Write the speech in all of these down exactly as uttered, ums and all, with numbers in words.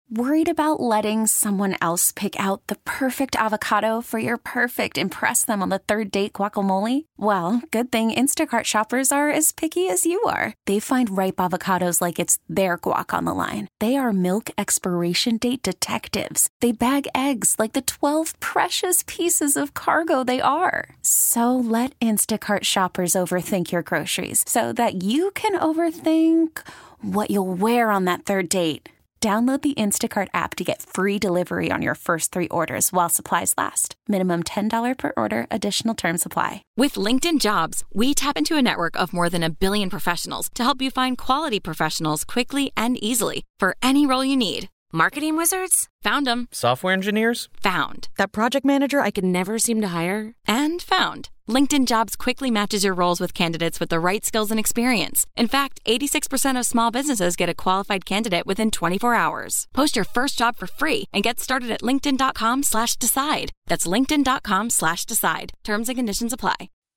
Worried about letting someone else pick out the perfect avocado for your perfect impress them on the third date guacamole? Well, good thing Instacart shoppers are as picky as you are. They find ripe avocados like it's their guac on the line. They are milk expiration date detectives. They bag eggs like the twelve precious pieces of cargo they are. So let Instacart shoppers overthink your groceries so that you can overthink what you'll wear on that third date. Download the Instacart app to get free delivery on your first three orders while supplies last. Minimum ten dollars per order. Additional terms apply. With LinkedIn Jobs, we tap into a network of more than a billion professionals to help you find quality professionals quickly and easily for any role you need. Marketing wizards? Found them. Software engineers? Found. That project manager I could never seem to hire? And found. LinkedIn Jobs quickly matches your roles with candidates with the right skills and experience. In fact, eighty-six percent of small businesses get a qualified candidate within twenty-four hours. Post your first job for free and get started at linkedin.com slash decide. That's linkedin.com slash decide. Terms and conditions apply.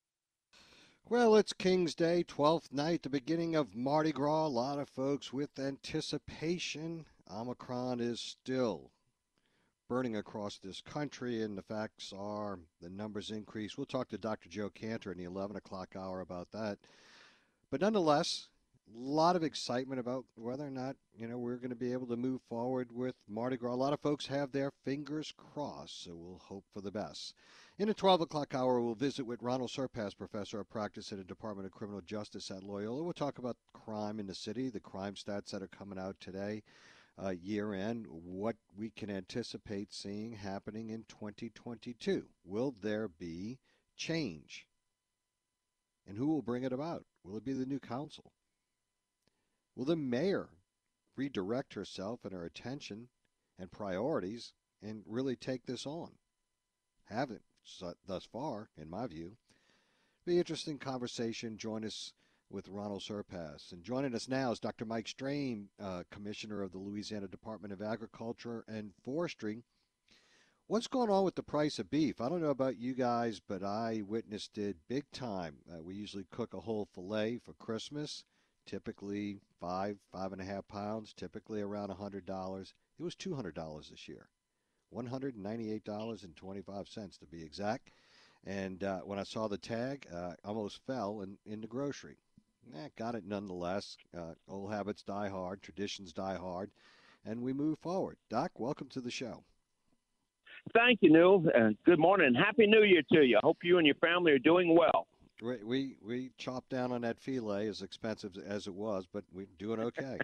Well, it's King's Day, twelfth night, the beginning of Mardi Gras. A lot of folks with anticipation. Omicron is still burning across this country, and the facts are the numbers increase. We'll talk to Doctor Joe Cantor in the eleven o'clock hour about that. But nonetheless, a lot of excitement about whether or not, you know, we're going to be able to move forward with Mardi Gras. A lot of folks have their fingers crossed, so we'll hope for the best. In the twelve o'clock hour, we'll visit with Ronald Surpass, professor of practice at the Department of Criminal Justice at Loyola. We'll talk about crime in the city, the crime stats that are coming out today. Uh, year end, what we can anticipate seeing happening in twenty twenty-two. Will there be change? And who will bring it about? Will it be the new council? Will the mayor redirect herself and her attention and priorities and really take this on? Haven't thus far, in my view. Be an interesting conversation. Join us with Ronald Surpass. And joining us now is Doctor Mike Strain, uh, Commissioner of the Louisiana Department of Agriculture and Forestry. What's going on with the price of beef? I don't know about you guys, but I witnessed it big time. Uh, we usually cook a whole filet for Christmas, typically five, five and a half pounds, typically around one hundred dollars. It was two hundred dollars this year, one hundred ninety-eight dollars and twenty-five cents to be exact. And uh, when I saw the tag, uh, I almost fell in, in the grocery. Eh, got it nonetheless. Uh, old habits die hard, traditions die hard, and we move forward. Doc, welcome to the show. Thank you, Neil. Uh, good morning and Happy New Year to you. I hope you and your family are doing well. We we, we chopped down on that filet, as expensive as it was, but we're doing okay.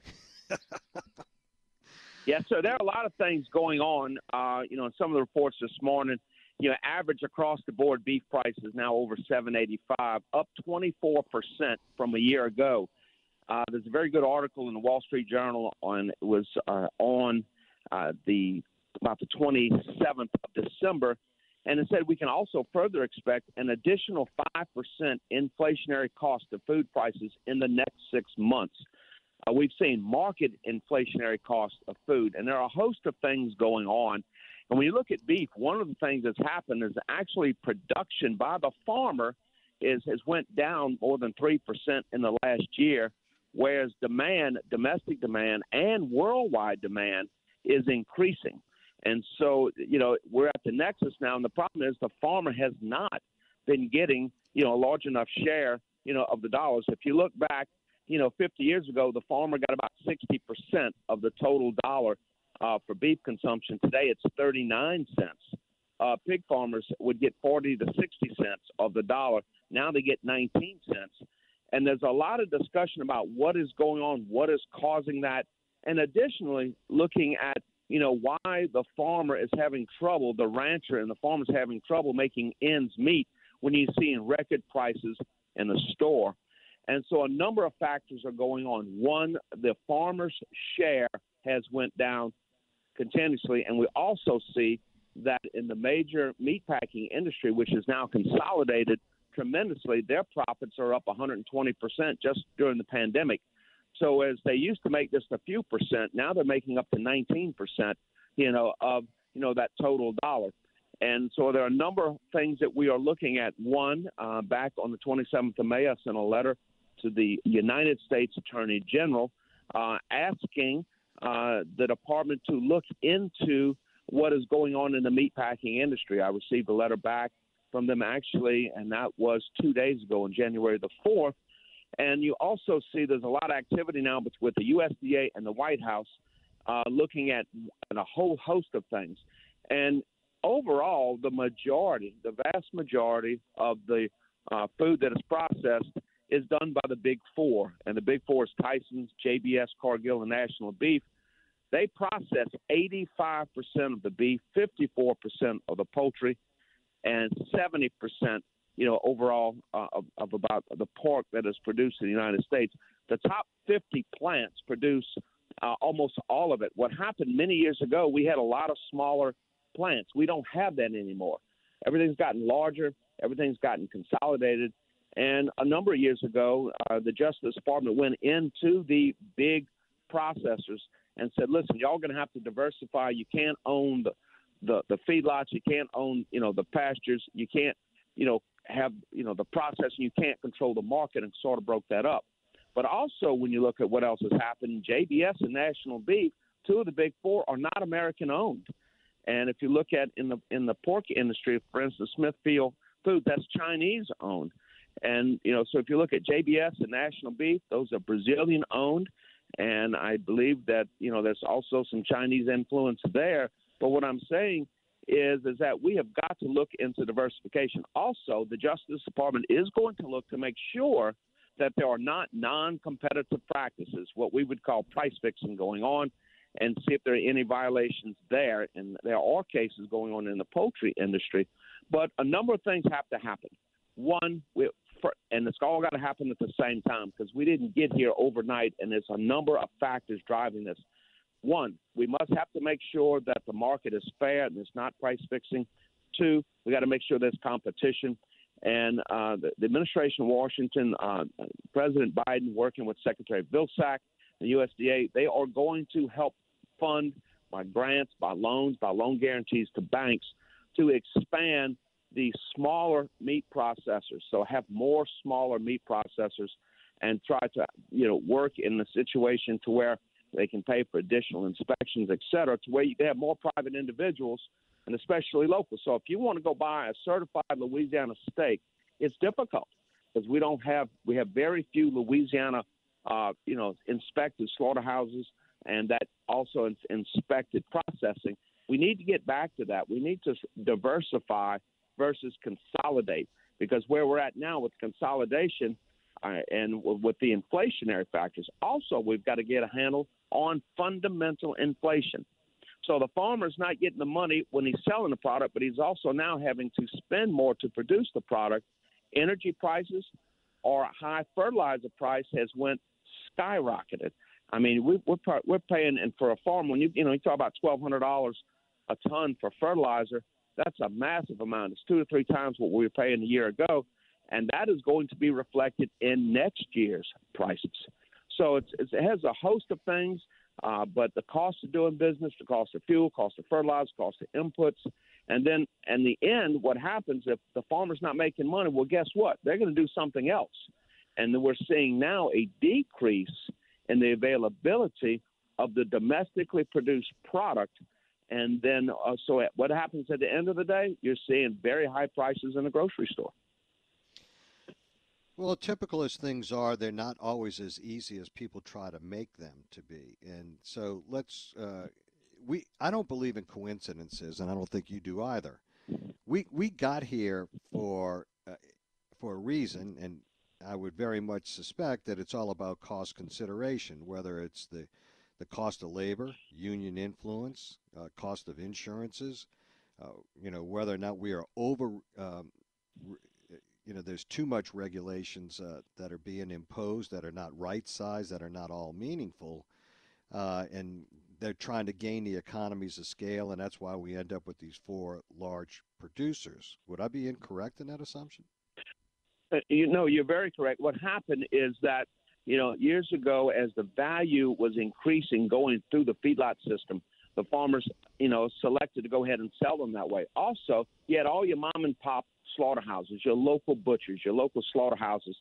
Yeah, so there are a lot of things going on. Uh, you know, in some of the reports this morning, you know, average across the board beef price is now over seven eighty-five, up twenty-four percent from a year ago. Uh, there's a very good article in the Wall Street Journal on it was uh, on uh, the about the twenty-seventh of December, and it said we can also further expect an additional five percent inflationary cost of food prices in the next six months. Uh, we've seen market inflationary costs of food, and there are a host of things going on. And when you look at beef, one of the things that's happened is actually production by the farmer is has went down more than three percent in the last year, whereas demand, domestic demand and worldwide demand is increasing. And so, you know, we're at the nexus now, and the problem is the farmer has not been getting, you know, a large enough share, you know, of the dollars. If you look back, you know, fifty years ago, the farmer got about sixty percent of the total dollar uh, for beef consumption. Today, it's thirty-nine cents. Uh, pig farmers would get forty to sixty cents of the dollar. Now they get nineteen cents. And there's a lot of discussion about what is going on, what is causing that, and additionally, looking at, you know, why the farmer is having trouble, the rancher and the farmer is having trouble making ends meet when you're seeing record prices in the store. And so a number of factors are going on. One, the farmer's share has went down continuously, and we also see that in the major meatpacking industry, which is now consolidated tremendously, their profits are up one hundred twenty percent just during the pandemic. So as they used to make just a few percent, now they're making up to nineteen percent, you know, of, you know, that total dollar. And so there are a number of things that we are looking at. One, uh, back on the twenty-seventh of May, I sent a letter to the United States Attorney General uh, asking uh, the department to look into what is going on in the meatpacking industry. I received a letter back from them actually, and that was two days ago on January the fourth. And you also see there's a lot of activity now with the U S D A and the White House uh, looking at a whole host of things. And overall, the majority, the vast majority of the uh, food that is processed is done by the Big Four. And the Big Four is Tyson's, J B S, Cargill, and National Beef. They process eighty-five percent of the beef, fifty-four percent of the poultry, and seventy percent, you know, overall uh, of, of about the pork that is produced in the United States. The top fifty plants produce uh, almost all of it. What happened many years ago, we had a lot of smaller plants. We don't have that anymore. Everything's gotten larger. Everything's gotten consolidated. And a number of years ago, uh, the Justice Department went into the big processors and said, listen, y'all going to have to diversify. You can't own the, the, the feedlots. You can't own, you know, the pastures. You can't, you know, have, you know, the processing. You can't control the market, and sort of broke that up. But also when you look at what else has happened, J B S and National Beef, two of the Big Four, are not American-owned. And if you look at in the in the pork industry, for instance, Smithfield Food, that's Chinese-owned. And, you know, so if you look at J B S and National Beef, those are Brazilian-owned. And I believe that, you know, there's also some Chinese influence there. But what I'm saying is, is that we have got to look into diversification. Also, the Justice Department is going to look to make sure that there are not non-competitive practices, what we would call price fixing going on, and see if there are any violations there. And there are cases going on in the poultry industry. But a number of things have to happen. One, we, for, and it's all got to happen at the same time, because we didn't get here overnight, and there's a number of factors driving this. One, we must have to make sure that the market is fair and it's not price fixing. Two, we got to make sure there's competition. And uh, the, the administration in Washington, uh, President Biden, working with Secretary Vilsack, the U S D A, they are going to help fund by grants, by loans, by loan guarantees to banks to expand the smaller meat processors. So have more smaller meat processors and try to, you know, work in the situation to where they can pay for additional inspections, et cetera, to where you can have more private individuals and especially local. So if you want to go buy a certified Louisiana steak, it's difficult because we don't have we have very few Louisiana, uh, you know, inspected slaughterhouses and that also in, inspected processing. We need to get back to that. We need to diversify versus consolidate, because where we're at now with consolidation uh, and w- with the inflationary factors, also we've got to get a handle on fundamental inflation. So the farmer's not getting the money when he's selling the product, but he's also now having to spend more to produce the product. Energy prices or high fertilizer price has went skyrocketed. I mean, we, we're we're paying, and for a farm, when you you know you talk about twelve hundred dollars a ton for fertilizer, that's a massive amount. It's two to three times what we were paying a year ago, and that is going to be reflected in next year's prices. So it's, it's, it has a host of things, uh, but the cost of doing business, the cost of fuel, cost of fertilizer, cost of inputs, and then in the end, what happens if the farmer's not making money? Well, guess what? They're going to do something else, and then we're seeing now a decrease in the availability of the domestically produced product. And then uh, so at, what happens at the end of the day? You're seeing very high prices in the grocery store. Well, typical as things are, they're not always as easy as people try to make them to be. And so let's uh, we I don't believe in coincidences, and I don't think you do either. We we got here for uh, for a reason, and I would very much suspect that it's all about cost consideration, whether it's the the cost of labor, union influence, uh, cost of insurances, uh, you know, whether or not we are over, um, you know, there's too much regulations uh, that are being imposed that are not right-sized, that are not all meaningful, uh, and they're trying to gain the economies of scale, and that's why we end up with these four large producers. Would I be incorrect in that assumption? Uh, you know, you're very correct. What happened is that, you know, years ago, as the value was increasing going through the feedlot system, the farmers, you know, selected to go ahead and sell them that way. Also, you had all your mom and pop slaughterhouses, your local butchers, your local slaughterhouses,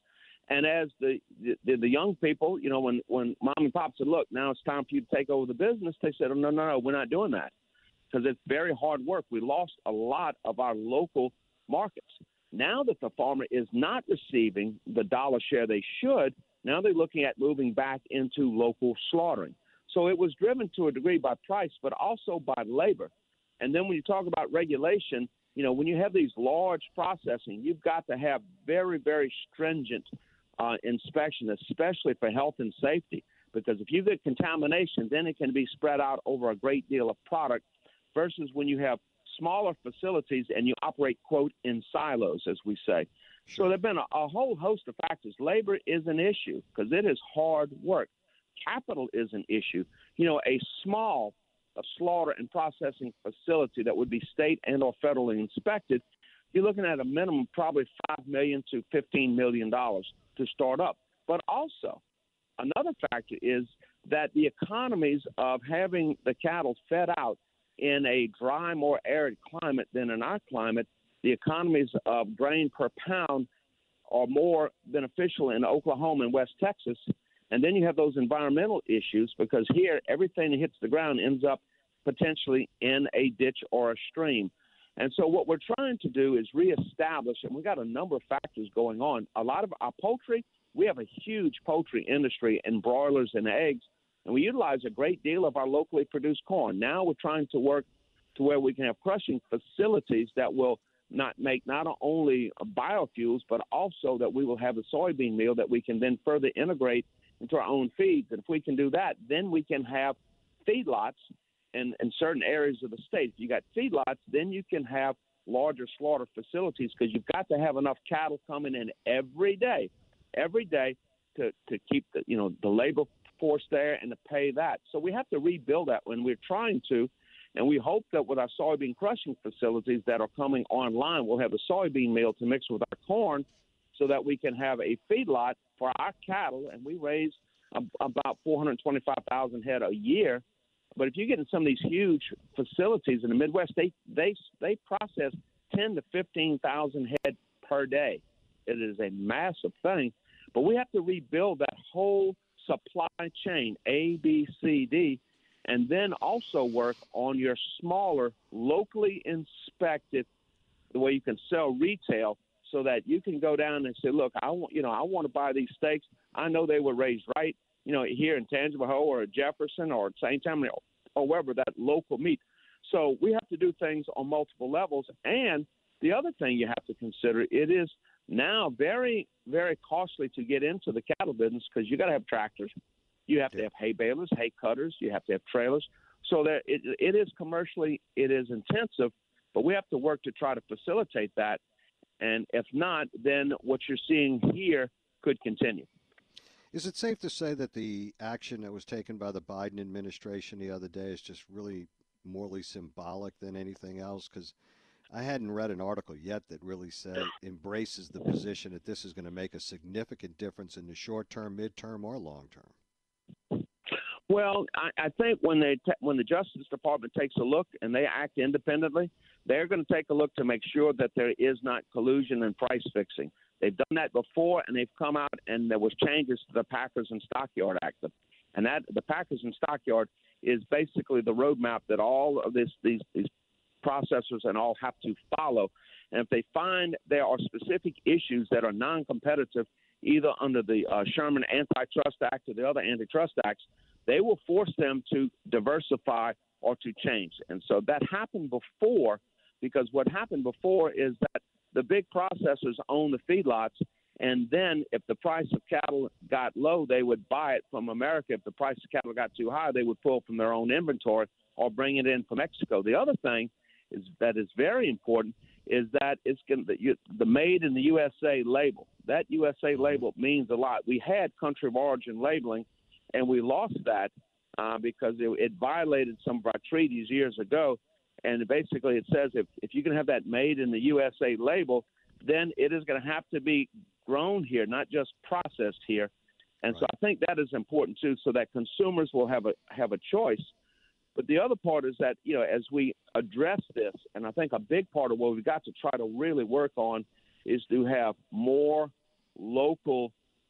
And as the, the the young people, you know, when, when mom and pop said, look, now it's time for you to take over the business, they said, oh, no, no, no, we're not doing that because it's very hard work. We lost a lot of our local markets. Now that the farmer is not receiving the dollar share they should, now they're looking at moving back into local slaughtering. So it was driven to a degree by price, but also by labor. And then when you talk about regulation, you know, when you have these large processing, you've got to have very, very stringent uh, inspection, especially for health and safety, because if you get contamination, then it can be spread out over a great deal of product versus when you have smaller facilities and you operate, quote, in silos, as we say. Sure. So there have been a, a whole host of factors. Labor is an issue because it is hard work. Capital is an issue. You know, a small a slaughter and processing facility that would be state and or federally inspected, you're looking at a minimum probably five million dollars to fifteen million dollars to start up. But also, another factor is that the economies of having the cattle fed out in a dry, more arid climate than in our climate, the economies of grain per pound are more beneficial in Oklahoma and West Texas. And then you have those environmental issues because here everything that hits the ground ends up potentially in a ditch or a stream. And so what we're trying to do is reestablish, and we've got a number of factors going on. A lot of our poultry, we have a huge poultry industry in broilers and eggs, and we utilize a great deal of our locally produced corn. Now we're trying to work to where we can have crushing facilities that will not make not only biofuels, but also that we will have a soybean meal that we can then further integrate into our own feeds. And if we can do that, then we can have feedlots in, in certain areas of the state. If you got feedlots, then you can have larger slaughter facilities because you've got to have enough cattle coming in every day, every day to, to keep the, you know, the labor force there and to pay that. So we have to rebuild that when we're trying to. And we hope that with our soybean crushing facilities that are coming online, we'll have the soybean meal to mix with our corn so that we can have a feedlot for our cattle, and we raise um, about four hundred twenty-five thousand head a year. But if you get in some of these huge facilities in the Midwest, they they they process ten to fifteen thousand head per day. It is a massive thing, but we have to rebuild that whole supply chain, A, B, C, D, and then also work on your smaller, locally inspected, the way you can sell retail, so that you can go down and say, look, I want, you know, I want to buy these steaks. I know they were raised right, you know, here in Tangipahoa or Jefferson or Saint Tammany or wherever, that local meat. So we have to do things on multiple levels. And the other thing you have to consider, it is now very, very costly to get into the cattle business because you got to have tractors. You have to have hay balers, hay cutters. You have to have trailers. So that it, it is commercially, it is intensive, but we have to work to try to facilitate that. And if not, then what you're seeing here could continue. Is it safe to say that the action that was taken by the Biden administration the other day is just really morally symbolic than anything else? Because I hadn't read an article yet that really said embraces the position that this is going to make a significant difference in the short term, midterm, or long term. Well, I, I think when they te- when the Justice Department takes a look and they act independently, they're going to take a look to make sure that there is not collusion and price fixing. They've done that before, and they've come out and there was changes to the Packers and Stockyard Act, and that the Packers and Stockyard is basically the roadmap that all of this these these processors and all have to follow. And if they find there are specific issues that are non-competitive, either under the uh, Sherman Antitrust Act or the other antitrust acts, they will force them to diversify or to change. And so that happened before, because what happened before is that the big processors own the feedlots, and then if the price of cattle got low, they would buy it from America. If the price of cattle got too high, they would pull from their own inventory or bring it in from Mexico. The other thing is that is very important is that it's going to, the made in the U S A label. That U S A label means a lot. We had country of origin labeling, and we lost that uh, because it, it violated some of our treaties years ago. And basically it says if, if you can have that made in the U S A label, then it is going to have to be grown here, not just processed here. And right. So I think that is important, too, so that consumers will have a have a choice. But the other part is that, you know, as we address this, and I think a big part of what we've got to try to really work on is to have more local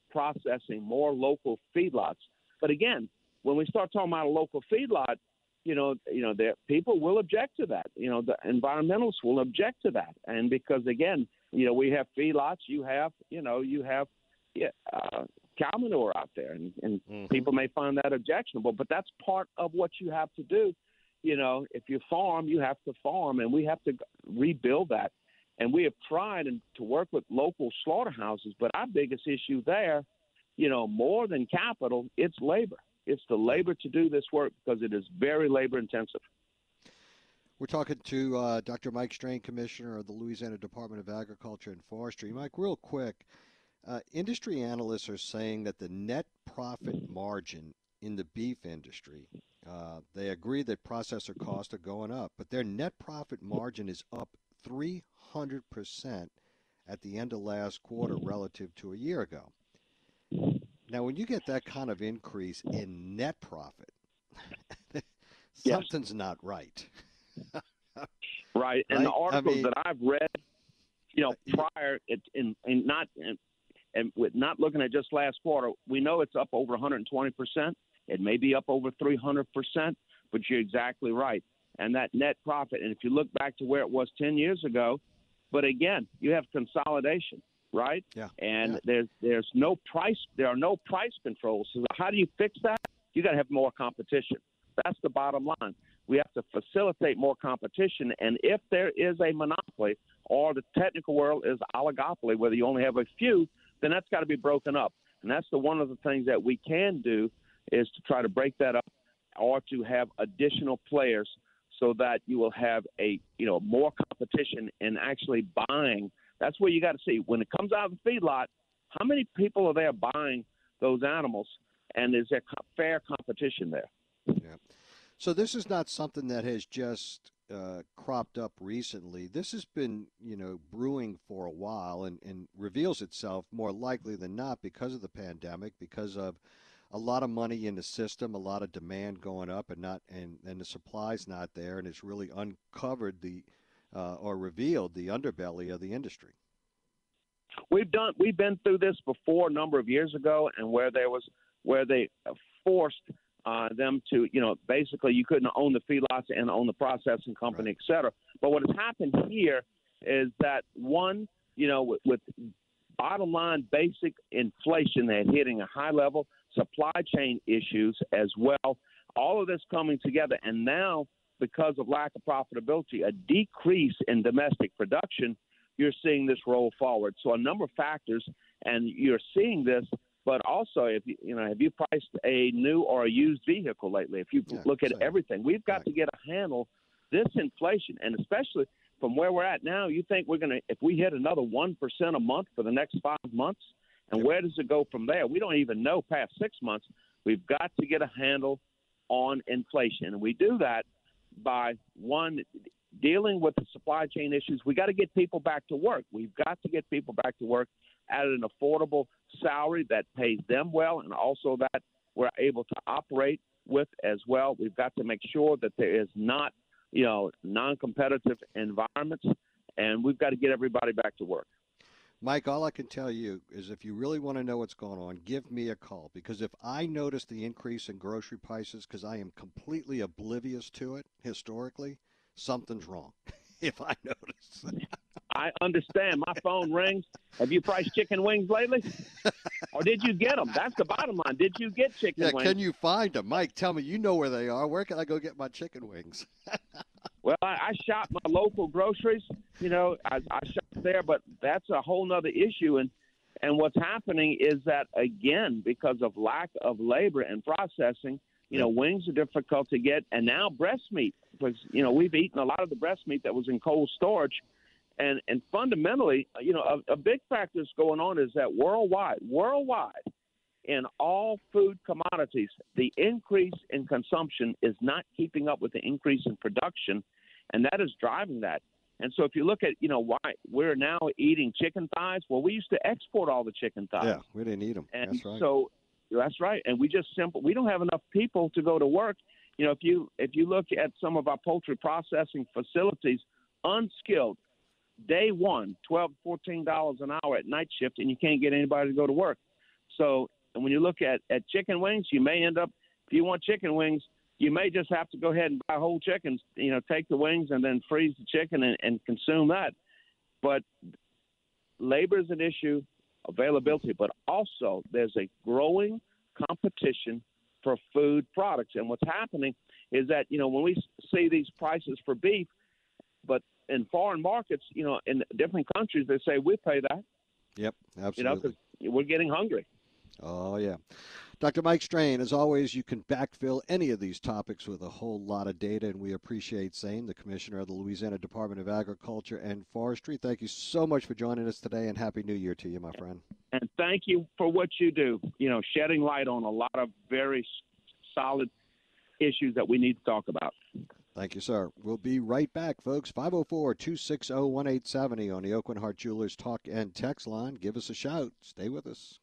processing, more local feedlots. But again, when we start talking about a local feedlot, you know, you know, there, people will object to that. You know, the environmentalists will object to that, and because again, you know, we have feedlots, you have, you know, you have yeah, uh, cow manure out there, and, and mm-hmm. people may find that objectionable, but that's part of what you have to do. You know, if you farm, you have to farm, and we have to rebuild that. And we have tried to work with local slaughterhouses, but our biggest issue there, you know, more than capital, it's labor. It's the labor to do this work because it is very labor intensive. We're talking to uh, Doctor Mike Strain, Commissioner of the Louisiana Department of Agriculture and Forestry. Mike, real quick, uh, industry analysts are saying that the net profit margin in the beef industry, uh, they agree that processor costs are going up, but their net profit margin is up three hundred percent at the end of last quarter relative to a year ago. Now, when you get that kind of increase in net profit, something's yes. not right. Right, and right? the articles I mean, that I've read, you know, prior, it, in, in not in, and with not looking at just last quarter, we know it's up over one hundred twenty percent. It may be up over three hundred percent, but you're exactly right. And that net profit, and if you look back to where it was ten years ago, but again, you have consolidation, right? Yeah. And yeah. there's there's no price, there are no price controls. So how do you fix that? You got to have more competition. That's the bottom line. We have to facilitate more competition, and if there is a monopoly, or the technical world is oligopoly, whether you only have a few, then that's got to be broken up. And that's the one of the things that we can do is to try to break that up, or to have additional players, so that you will have a you know more competition in actually buying. That's where you got to see when it comes out of the feedlot, how many people are there buying those animals, and is there fair competition there? Yeah. So this is not something that has just uh, cropped up recently. This has been, you know, brewing for a while, and, and reveals itself more likely than not because of the pandemic, because of a lot of money in the system, a lot of demand going up, and not and, and the supply's not there, and it's really uncovered the uh, or revealed the underbelly of the industry. We've done we've been through this before a number of years ago, and where there was where they forced uh, them to, you know, basically you couldn't own the feedlots and own the processing company, right. et cetera. But what has happened here is that one, you know, with, with bottom line basic inflation that hitting a high level, supply chain issues as well, all of this coming together, and now because of lack of profitability, a decrease in domestic production, you're seeing this roll forward. So a number of factors, and you're seeing this, but also, if you, you know, have you priced a new or a used vehicle lately? If you yeah, look at same. everything, we've got right. to get a handle this inflation, and especially from where we're at now, you think we're going to, if we hit another one percent a month for the next five months, and yep. where does it go from there? We don't even know past six months. We've got to get a handle on inflation, and we do that by, one, dealing with the supply chain issues. We got to get people back to work. We've got to get people back to work at an affordable salary that pays them well, and also that we're able to operate with as well. We've got to make sure that there is not, you know, non-competitive environments, and we've got to get everybody back to work. Mike, all I can tell you is if you really want to know what's going on, give me a call, because if I notice the increase in grocery prices, because I am completely oblivious to it historically, something's wrong. If I notice. I understand. My phone rings. Have you priced chicken wings lately? Or did you get them? That's the bottom line. Did you get chicken yeah, wings? Can you find them? Mike, tell me, you know where they are. Where can I go get my chicken wings? Well, I, I shop my local groceries. You know, I, I shop there, but that's a whole nother issue. And, and what's happening is that, again, because of lack of labor and processing, you know, wings are difficult to get, and now breast meat, because, you know, we've eaten a lot of the breast meat that was in cold storage. And and fundamentally, you know, a, a big factor that's going on is that worldwide, worldwide, in all food commodities, the increase in consumption is not keeping up with the increase in production, and that is driving that. And so if you look at, you know, why we're now eating chicken thighs, well, we used to export all the chicken thighs. Yeah, we didn't eat them. And that's right. So that's right. And we just simple, we don't have enough people to go to work. You know, if you if you look at some of our poultry processing facilities, unskilled, day one, twelve dollars, fourteen dollars an hour at night shift, and you can't get anybody to go to work. So when you look at, at chicken wings, you may end up, if you want chicken wings, you may just have to go ahead and buy whole chickens, you know, take the wings and then freeze the chicken and, and consume that. But labor is an issue, availability, but also there's a growing competition for food products. And what's happening is that, you know, when we see these prices for beef, but in foreign markets, you know, in different countries, they say we pay that. Yep, absolutely. You know, 'cause we're getting hungry. Oh, yeah. Doctor Mike Strain, as always, you can backfill any of these topics with a whole lot of data, and we appreciate Sane, the Commissioner of the Louisiana Department of Agriculture and Forestry. Thank you so much for joining us today, and Happy New Year to you, my friend. And thank you for what you do, you know, shedding light on a lot of very solid issues that we need to talk about. Thank you, sir. We'll be right back, folks. five oh four, two six zero, one eight seven zero on the Aucoin Hart Jewelers Talk and Text line. Give us a shout. Stay with us.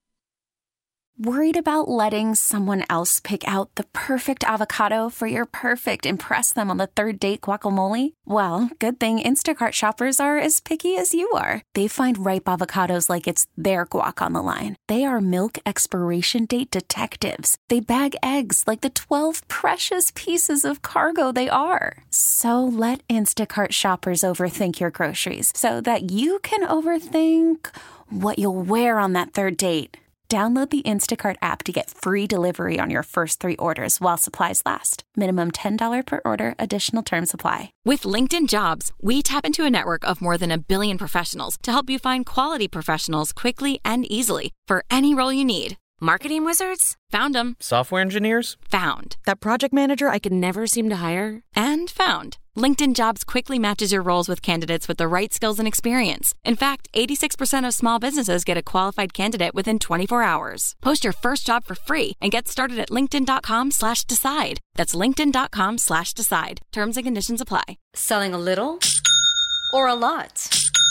Worried about letting someone else pick out the perfect avocado for your perfect impress them on the third date guacamole? Well, good thing Instacart shoppers are as picky as you are. They find ripe avocados like it's their guac on the line. They are milk expiration date detectives. They bag eggs like the twelve precious pieces of cargo they are. So let Instacart shoppers overthink your groceries so that you can overthink what you'll wear on that third date. Download the Instacart app to get free delivery on your first three orders while supplies last. Minimum ten dollars per order. Additional terms apply. With LinkedIn Jobs, we tap into a network of more than a billion professionals to help you find quality professionals quickly and easily for any role you need. Marketing wizards? Found them. Software engineers? Found. That project manager I could never seem to hire? And found. LinkedIn Jobs quickly matches your roles with candidates with the right skills and experience. In fact, eighty-six percent of small businesses get a qualified candidate within twenty-four hours. Post your first job for free and get started at linkedin.com slash decide. That's linkedin.com slash decide. Terms and conditions apply. Selling a little or a lot?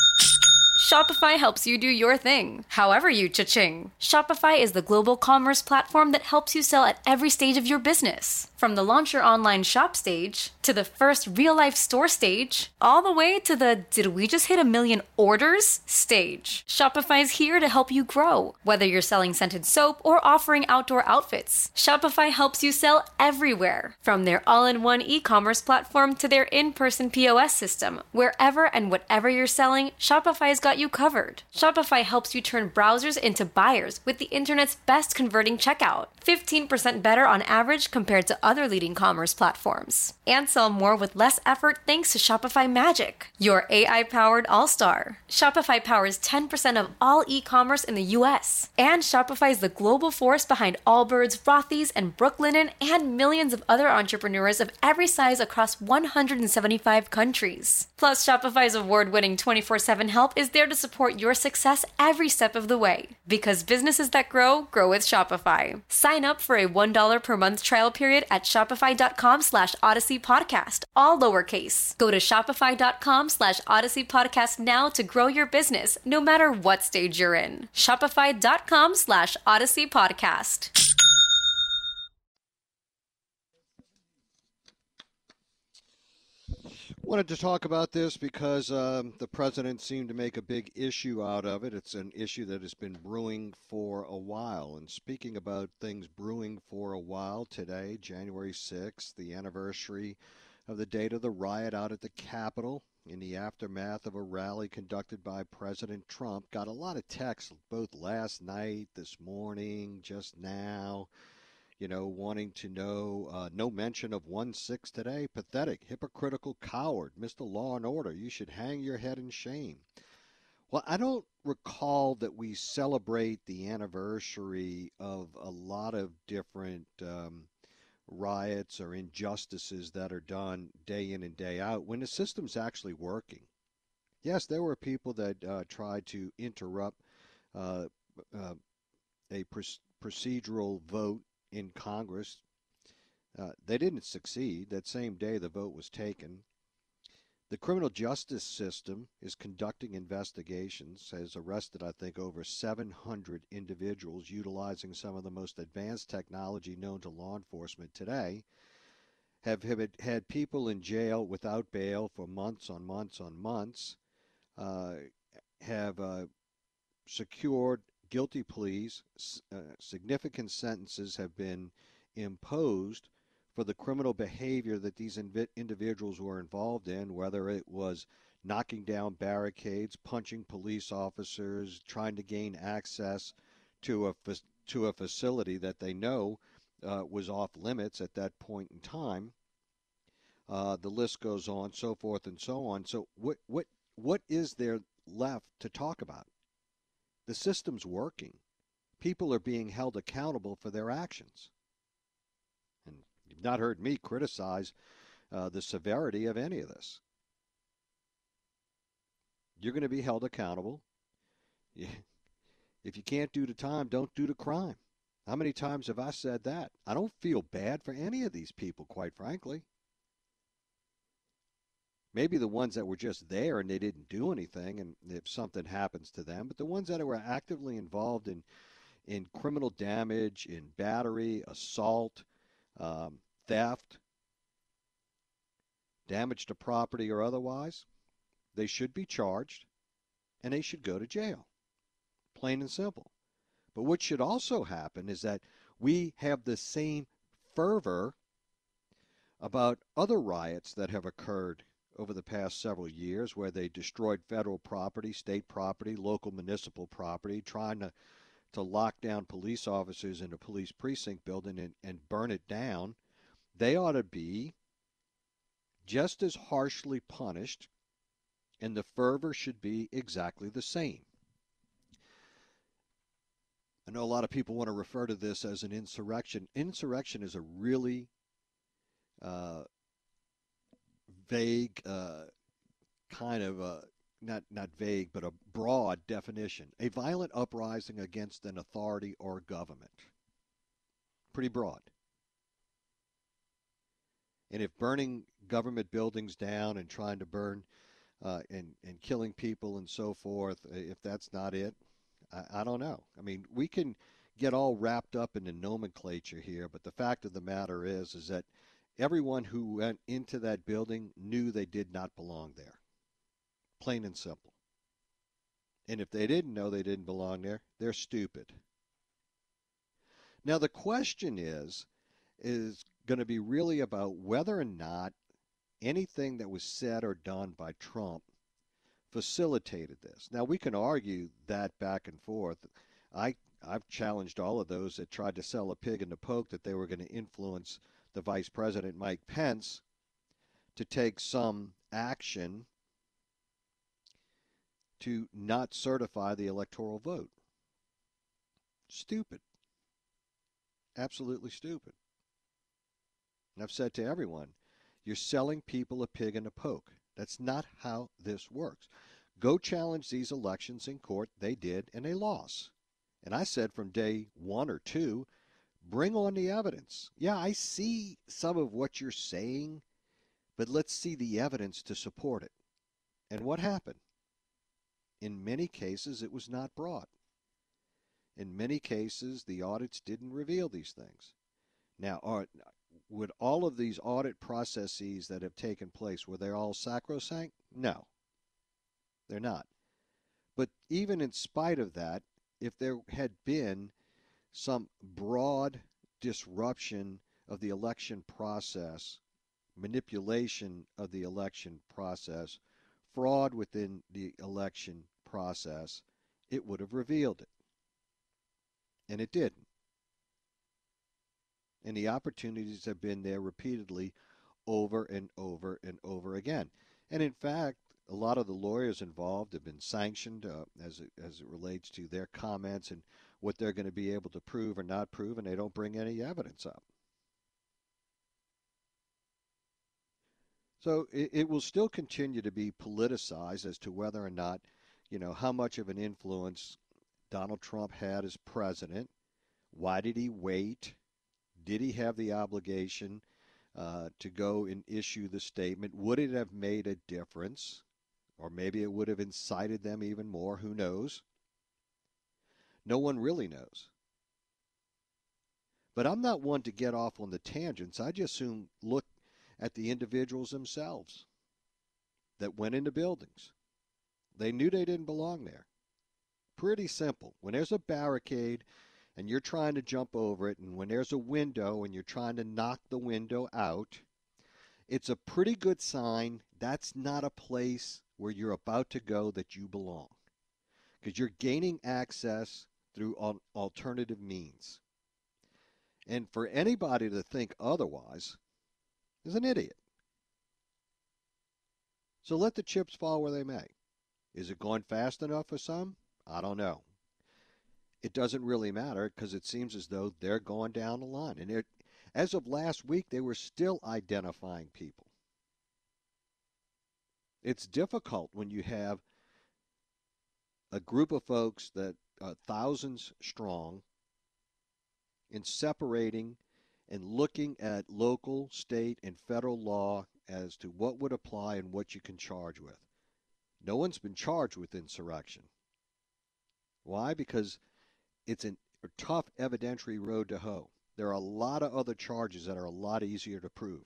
Shopify helps you do your thing, however you cha-ching. Shopify is the global commerce platform that helps you sell at every stage of your business. From the launch your online shop stage, to the first real-life store stage, all the way to the did we just hit a million orders stage. Shopify's here to help you grow. Whether you're selling scented soap or offering outdoor outfits, Shopify helps you sell everywhere. From their all-in-one e-commerce platform to their in-person P O S system, wherever and whatever you're selling, Shopify's got you covered. Shopify helps you turn browsers into buyers with the internet's best converting checkout. fifteen percent better on average compared to other leading commerce platforms. And sell more with less effort thanks to Shopify Magic, your A I-powered all-star. Shopify powers ten percent of all e-commerce in the U S. And Shopify is the global force behind Allbirds, Rothy's, and Brooklinen, and millions of other entrepreneurs of every size across one hundred seventy-five countries. Plus, Shopify's award-winning twenty-four seven help is there to support your success every step of the way. Because businesses that grow, grow with Shopify. Sign up for a one dollar per month trial period at shopify.com slash Odyssey Podcast, all lowercase. Go to shopify.com slash Odyssey Podcast now to grow your business, no matter what stage you're in. Shopify.com slash Odyssey Podcast. Wanted to talk about this because um, the president seemed to make a big issue out of it. It's an issue that has been brewing for a while. And speaking about things brewing for a while, today, January sixth, the anniversary of the date of the riot out at the Capitol in the aftermath of a rally conducted by President Trump. Got a lot of texts both last night, this morning, just now. You know, wanting to know, uh, no mention of one six today. Pathetic, hypocritical coward, Mister Law and Order. You should hang your head in shame. Well, I don't recall that we celebrate the anniversary of a lot of different um, riots or injustices that are done day in and day out when the system's actually working. Yes, there were people that uh, tried to interrupt uh, uh, a pr- procedural vote in Congress. Uh, they didn't succeed. That same day the vote was taken. The criminal justice system is conducting investigations, has arrested, I think, over seven hundred individuals utilizing some of the most advanced technology known to law enforcement today, have, have had people in jail without bail for months on months on months, uh, have uh, secured guilty pleas, uh, significant sentences have been imposed for the criminal behavior that these inv- individuals were involved in, whether it was knocking down barricades, punching police officers, trying to gain access to a fa- to a facility that they know uh, was off limits at that point in time. Uh, the list goes on, so forth and so on. So what what what is there left to talk about? The system's working. People are being held accountable for their actions. And you've not heard me criticize uh, the severity of any of this. You're going to be held accountable. If you can't do the time, don't do the crime. How many times have I said that? I don't feel bad for any of these people, quite frankly. Maybe the ones that were just there and they didn't do anything, and if something happens to them, but the ones that were actively involved in, in criminal damage, in battery, assault, um, theft, damage to property or otherwise, they should be charged and they should go to jail. Plain and simple. But what should also happen is that we have the same fervor about other riots that have occurred over the past several years where they destroyed federal property, state property, local municipal property, trying to, to lock down police officers in a police precinct building and, and burn it down. They ought to be just as harshly punished, and the fervor should be exactly the same. I know a lot of people want to refer to this as an insurrection. Insurrection is a really uh, vague uh, kind of, uh, not, not vague, but a broad definition. A violent uprising against an authority or government. Pretty broad. And if burning government buildings down and trying to burn uh, and, and killing people and so forth, if that's not it, I, I don't know. I mean, we can get all wrapped up in the nomenclature here, but the fact of the matter is, is that everyone who went into that building knew they did not belong there. Plain and simple. And if they didn't know they didn't belong there, they're stupid. Now, the question is, is going to be really about whether or not anything that was said or done by Trump facilitated this. Now, we can argue that back and forth. I, I've challenged all of those that tried to sell a pig in the poke that they were going to influence the Vice President, Mike Pence, to take some action to not certify the electoral vote. Stupid. Absolutely stupid. And I've said to everyone, you're selling people a pig in a poke. That's not how this works. Go challenge these elections in court. They did, and they lost. And I said from day one or two, bring on the evidence. Yeah, I see some of what you're saying, but let's see the evidence to support it. And what happened? In many cases, it was not brought. In many cases, the audits didn't reveal these things. Now, are, would all of these audit processes that have taken place, were they all sacrosanct? No, they're not. But even in spite of that, if there had been some broad disruption of the election process, manipulation of the election process, fraud within the election process, it would have revealed it. And it didn't. And the opportunities have been there repeatedly over and over and over again. And in fact, a lot of the lawyers involved have been sanctioned uh, as, it, as it relates to their comments and what they're going to be able to prove or not prove, and they don't bring any evidence up. So it, it will still continue to be politicized as to whether or not, you know, how much of an influence Donald Trump had as president. Why did he wait? Did he have the obligation uh, to go and issue the statement? Would it have made a difference? Or maybe it would have incited them even more. Who knows? No one really knows. But I'm not one to get off on the tangents. I just soon look at the individuals themselves that went into buildings. They knew they didn't belong there. pretty simple. When there's a barricade and you're trying to jump over it, and when there's a window and you're trying to knock the window out, it's a pretty good sign that's not a place where you're about to go that you belong, because you're gaining access through alternative means. And for anybody to think otherwise is an idiot. So let the chips fall where they may. Is it going fast enough for some? I don't know. It doesn't really matter, because it seems as though they're going down the line. And as of last week, they were still identifying people. It's difficult when you have a group of folks that are thousands strong in separating and looking at local, state, and federal law as to what would apply and what you can charge with. No one's been charged with insurrection. Why? Because it's an, a tough evidentiary road to hoe. There are a lot of other charges that are a lot easier to prove.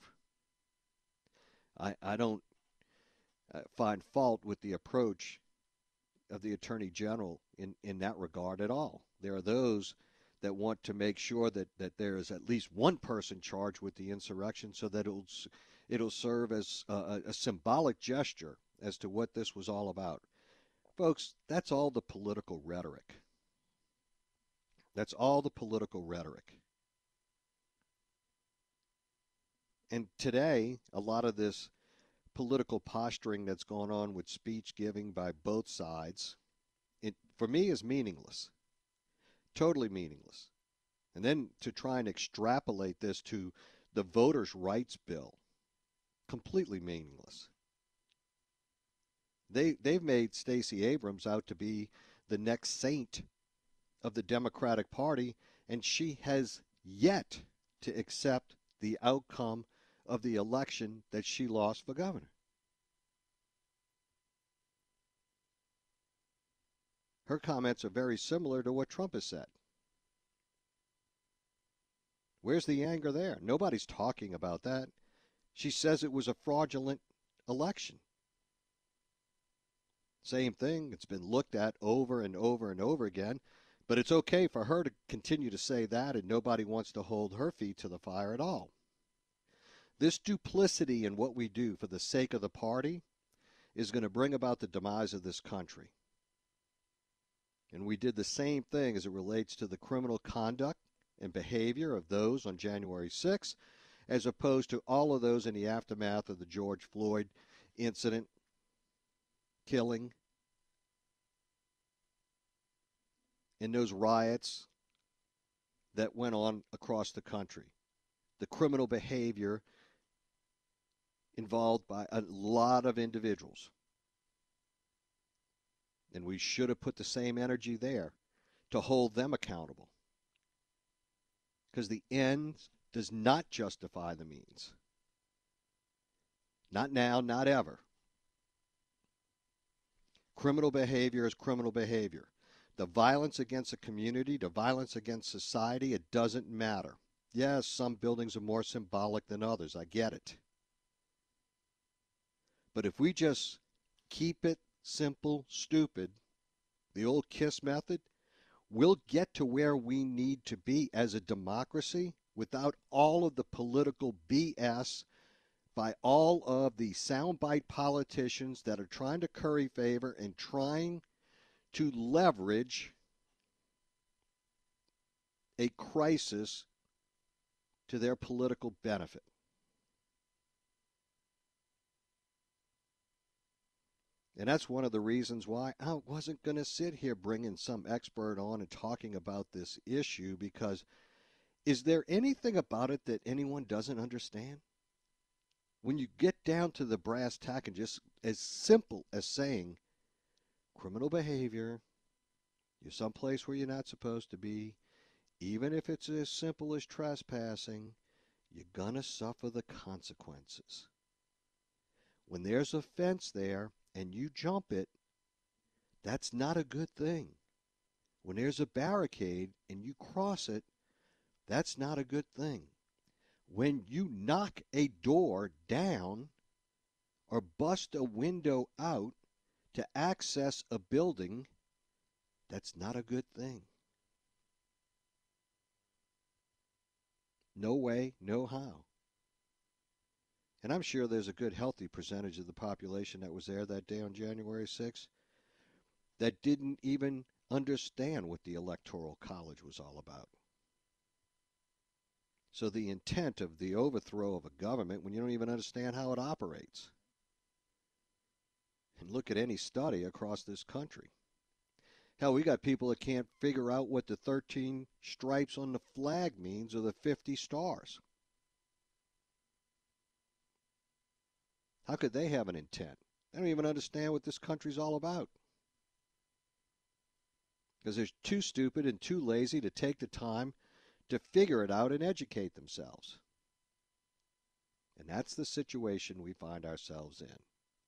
I, I don't uh, find fault with the approach of the Attorney General in, in that regard at all. There are those that want to make sure that, that there is at least one person charged with the insurrection, so that it'll, it'll serve as a, a symbolic gesture as to what this was all about. Folks, that's all the political rhetoric. That's all the political rhetoric. And today, a lot of this political posturing that's going on with speech giving by both sides, it, for me, is meaningless. Totally meaningless. And then to try and extrapolate this to the voters' rights bill, completely meaningless. They, they've made Stacey Abrams out to be the next saint of the Democratic Party, and she has yet to accept the outcome of the election that she lost for governor. Her comments are very similar to what Trump has said. Where's the anger there? Nobody's talking about that. She says it was a fraudulent election. Same thing. It's been looked at over and over and over again. But it's okay for her to continue to say that, and nobody wants to hold her feet to the fire at all. This duplicity in what we do for the sake of the party is going to bring about the demise of this country. And we did the same thing as it relates to the criminal conduct and behavior of those on January sixth, as opposed to all of those in the aftermath of the George Floyd incident, killing, and those riots that went on across the country. The criminal behavior involved by a lot of individuals. And we should have put the same energy there to hold them accountable. Because the end does not justify the means. Not now, not ever. Criminal behavior is criminal behavior. The violence against a community, the violence against society, it doesn't matter. Yes, some buildings are more symbolic than others. I get it. But if we just keep it simple, stupid, the old KISS method, we'll get to where we need to be as a democracy without all of the political B S by all of the soundbite politicians that are trying to curry favor and trying to leverage a crisis to their political benefit. And that's one of the reasons why I wasn't going to sit here bringing some expert on and talking about this issue, because is there anything about it that anyone doesn't understand? When you get down to the brass tack and just as simple as saying criminal behavior, you're someplace where you're not supposed to be, even if it's as simple as trespassing, you're going to suffer the consequences. When there's a fence there and you jump it, that's not a good thing. When there's a barricade and you cross it, that's not a good thing. When you knock a door down or bust a window out to access a building, That's not a good thing. No way, no how. And I'm sure there's a good, healthy percentage of the population that was there that day on January sixth that didn't even understand what the Electoral College was all about. So the intent of the overthrow of a government when you don't even understand how it operates. And look at any study across this country. Hell, we got people that can't figure out what the thirteen stripes on the flag means or the fifty stars. How could they have an intent? They don't even understand what this country's all about. Because they're too stupid and too lazy to take the time to figure it out and educate themselves. And that's the situation we find ourselves in.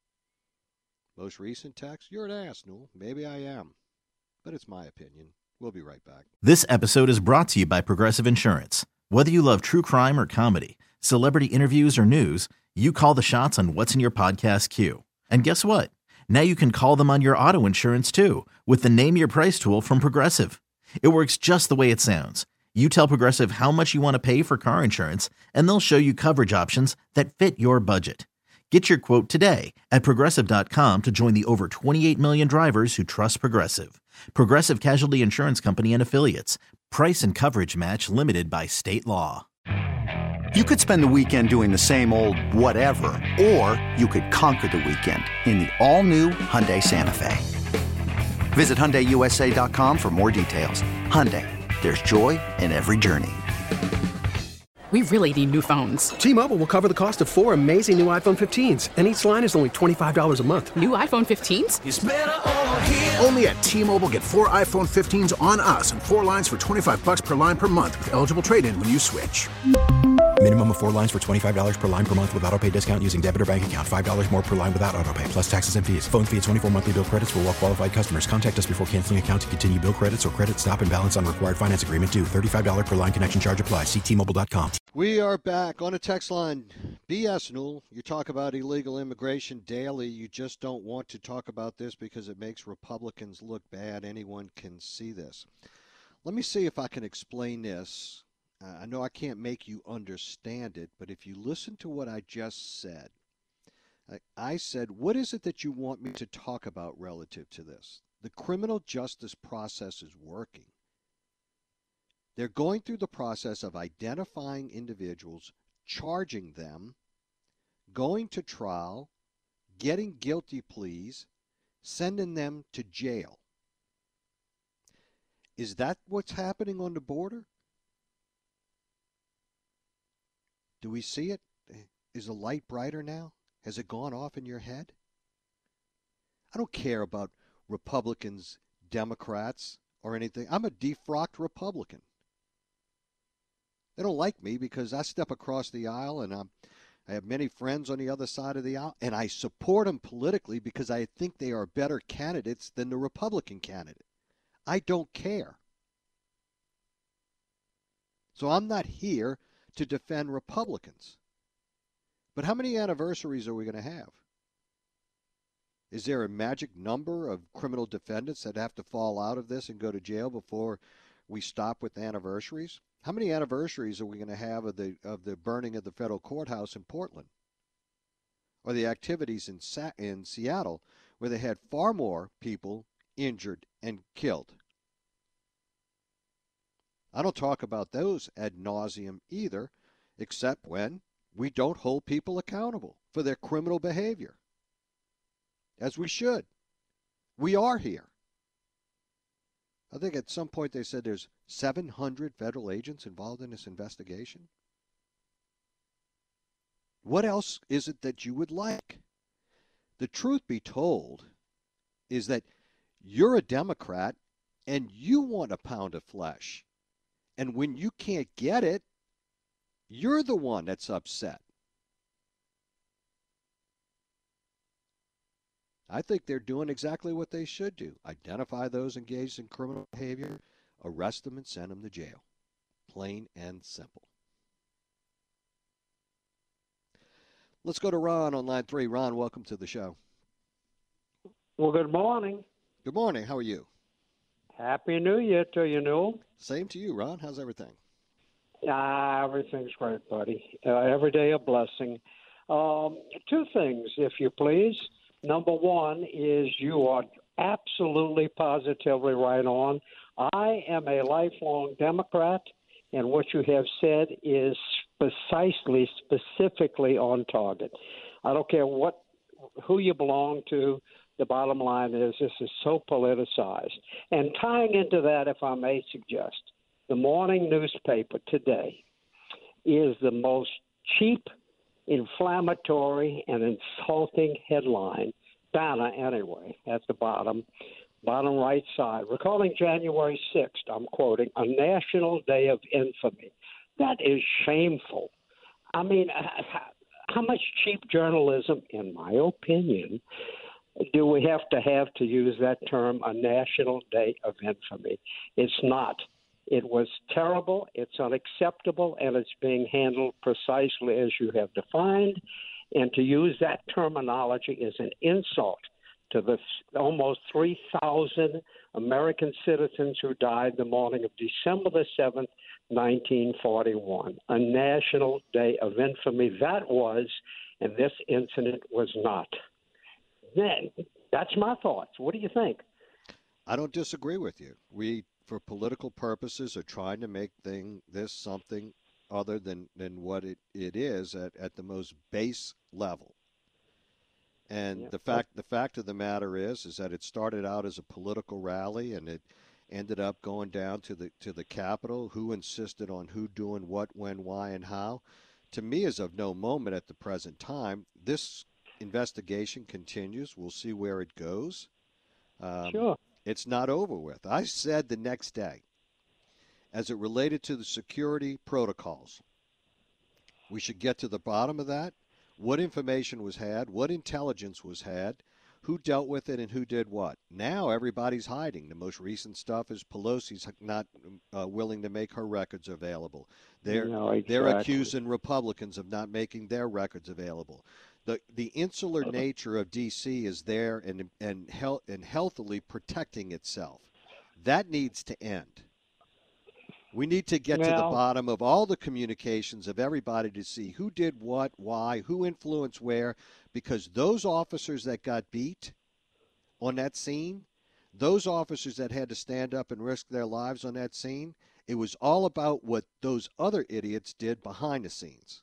Most recent text, you're an ass, Newell. Maybe I am. But it's my opinion. We'll be right back. This episode is brought to you by Progressive Insurance. Whether you love true crime or comedy, celebrity interviews or news, you call the shots on what's in your podcast queue. And guess what? Now you can call them on your auto insurance too with the Name Your Price tool from Progressive. It works just the way it sounds. You tell Progressive how much you want to pay for car insurance, and they'll show you coverage options that fit your budget. Get your quote today at Progressive dot com to join the over twenty-eight million drivers who trust Progressive. Progressive Casualty Insurance Company and Affiliates. Price and coverage match limited by state law. You could spend the weekend doing the same old whatever, or you could conquer the weekend in the all-new Hyundai Santa Fe. Visit Hyundai U S A dot com for more details. Hyundai, there's joy in every journey. We really need new phones. T-Mobile will cover the cost of four amazing new iPhone fifteens, and each line is only twenty-five dollars a month. New iPhone fifteens? It's better over here. Only at T-Mobile, get four iPhone fifteens on us and four lines for twenty-five dollars per line per month with eligible trade-in when you switch. Minimum of four lines for twenty-five dollars per line per month with autopay discount using debit or bank account. five dollars more per line without autopay, plus taxes and fees. Phone fee at twenty-four monthly bill credits for well-qualified customers. Contact us before canceling account to continue bill credits or credit stop and balance on required finance agreement due. thirty-five dollars per line connection charge applies. See T Mobile dot com. We are back on a text line. B S, Newell. You talk about illegal immigration daily. You just don't want to talk about this because it makes Republicans look bad. Anyone can see this. Let me see if I can explain this. Uh, I know I can't make you understand it, but if you listen to what I just said, I, I said, what is it that you want me to talk about relative to this? The criminal justice process is working. They're going through the process of identifying individuals, charging them, going to trial, getting guilty pleas, sending them to jail. Is that what's happening on the border? Do we see it? Is the light brighter now? Has it gone off in your head? I don't care about Republicans, Democrats, or anything. I'm a defrocked Republican. They don't like me because I step across the aisle and I'm, I have many friends on the other side of the aisle, and I support them politically because I think they are better candidates than the Republican candidate. I don't care. So I'm not here to defend Republicans. But how many anniversaries are we going to have? Is there a magic number of criminal defendants that have to fall out of this and go to jail before we stop with anniversaries? How many anniversaries are we going to have of the of the burning of the federal courthouse in Portland? Or the activities in Sa- in Seattle where they had far more people injured and killed? I don't talk about those ad nauseum either, except when we don't hold people accountable for their criminal behavior, as we should. We are here. I think at some point they said there's seven hundred federal agents involved in this investigation. What else is it that you would like? The truth be told is that you're a Democrat and you want a pound of flesh. And when you can't get it, you're the one that's upset. I think they're doing exactly what they should do. Identify those engaged in criminal behavior, arrest them, and send them to jail. Plain and simple. Let's go to Ron on line three. Ron, welcome to the show. Well, good morning. Good morning. How are you? Happy New Year to you, Newell. Same to you, Ron. How's everything? Ah, everything's great, buddy. Uh, every day a blessing. Um, two things, if you please. Number one is you are absolutely positively right on. I am a lifelong Democrat, and what you have said is precisely, specifically on target. I don't care what, who you belong to. The bottom line is this is so politicized. And tying into that, if I may suggest, the morning newspaper today is the most cheap, inflammatory, and insulting headline, banner anyway, at the bottom, bottom right side. Recalling January sixth, I'm quoting, a national day of infamy. That is shameful. I mean, how much cheap journalism, in my opinion, do we have to have to use that term, a national day of infamy? It's not. It was terrible, it's unacceptable, and it's being handled precisely as you have defined. And to use that terminology is an insult to the almost three thousand American citizens who died the morning of December the seventh, nineteen forty-one. A national day of infamy that was, and this incident was not. Then, that's my thoughts. What do you think? I don't disagree with you. We, for political purposes, are trying to make thing this something other than, than what it, it is at, at the most base level. And yeah. the fact the fact of the matter is is that it started out as a political rally, and it ended up going down to the to the Capitol. Who insisted on who doing what, when, why, and how, to me, is of no moment at the present time. This investigation continues. We'll see where it goes. Um, sure. It's not over with. I said the next day, as it related to the security protocols, we should get to the bottom of that. What information was had, what intelligence was had, who dealt with it, and who did what. Now everybody's hiding. The most recent stuff is Pelosi's not uh, willing to make her records available. They're, no, exactly. they're accusing Republicans of not making their records available. The the insular nature of D C is there and and health and healthily protecting itself. That needs to end. We need to get well, to the bottom of all the communications of everybody to see who did what, why, who influenced where, because those officers that got beat on that scene, those officers that had to stand up and risk their lives on that scene, it was all about what those other idiots did behind the scenes.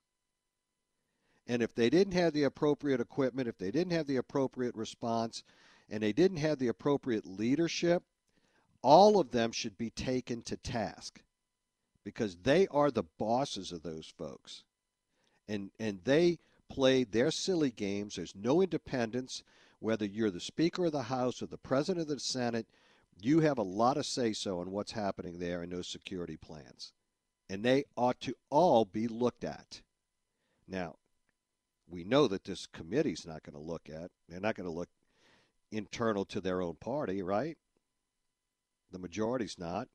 And if they didn't have the appropriate equipment, if they didn't have the appropriate response, and they didn't have the appropriate leadership, all of them should be taken to task, because they are the bosses of those folks. And and they played their silly games. There's no independence. Whether you're the Speaker of the House or the President of the Senate, you have a lot of say-so on what's happening there in those security plans. And they ought to all be looked at. Now, we know that this committee's not going to look at. They're not going to look internal to their own party, right? The majority's not.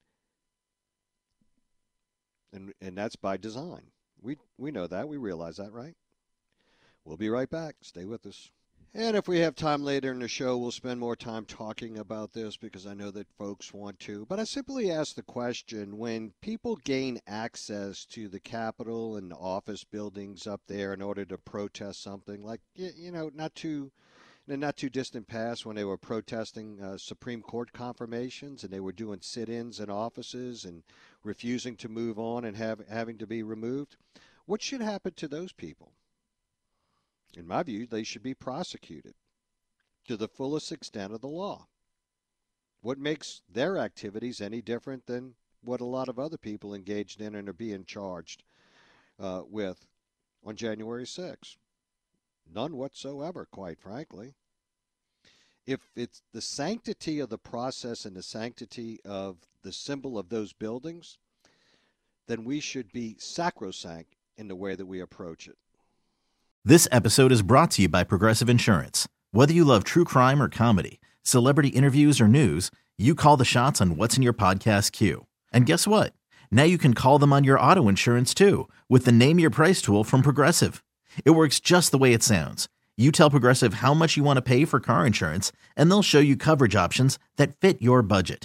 And and that's by design. We we know that. We realize that, right? We'll be right back. Stay with us. And if we have time later in the show, we'll spend more time talking about this, because I know that folks want to. But I simply ask the question, when people gain access to the Capitol and the office buildings up there in order to protest something, like, you know, not too, in a not too distant past when they were protesting uh, Supreme Court confirmations, and they were doing sit-ins in offices and refusing to move on and have having to be removed, what should happen to those people? In my view, they should be prosecuted to the fullest extent of the law. What makes their activities any different than what a lot of other people engaged in and are being charged uh, with on January sixth? None whatsoever, quite frankly. If it's the sanctity of the process and the sanctity of the symbol of those buildings, then we should be sacrosanct in the way that we approach it. This episode is brought to you by Progressive Insurance. Whether you love true crime or comedy, celebrity interviews or news, you call the shots on what's in your podcast queue. And guess what? Now you can call them on your auto insurance too, with the Name Your Price tool from Progressive. It works just the way it sounds. You tell Progressive how much you want to pay for car insurance, and they'll show you coverage options that fit your budget.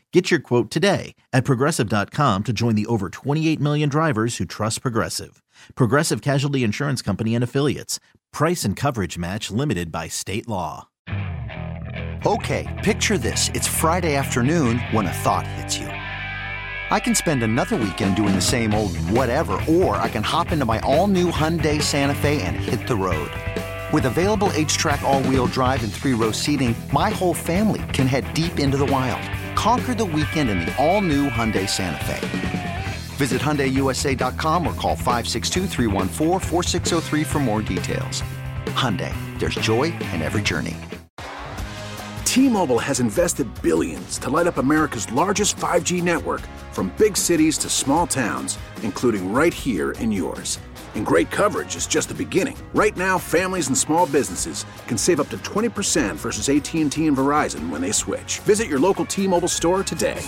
Get your quote today at Progressive dot com to join the over twenty-eight million drivers who trust Progressive. Progressive Casualty Insurance Company and Affiliates. Price and coverage match limited by state law. Okay, picture this. It's Friday afternoon when a thought hits you. I can spend another weekend doing the same old whatever, or I can hop into my all-new Hyundai Santa Fe and hit the road. With available H-Track all-wheel drive and three-row seating, my whole family can head deep into the wild. Conquer the weekend in the all-new Hyundai Santa Fe. Visit Hyundai U S A dot com or call five six two, three one four, four six zero three for more details. Hyundai, there's joy in every journey. T-Mobile has invested billions to light up America's largest five G network, from big cities to small towns, including right here in yours. And great coverage is just the beginning. Right now, families and small businesses can save up to twenty percent versus A T and T and Verizon when they switch. Visit your local T-Mobile store today.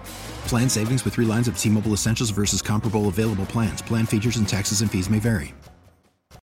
Plan savings with three lines of T-Mobile Essentials versus comparable available plans. Plan features and taxes and fees may vary.